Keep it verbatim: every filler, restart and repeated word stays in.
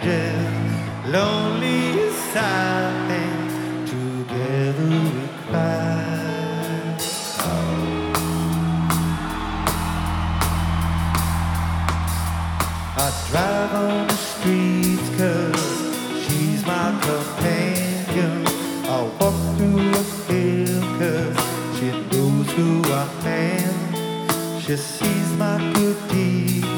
strangers, lonely silent, together we cry. I drive on the streets cause she's my companion. I walk through a field cause she knows who I am. She sees my good deeds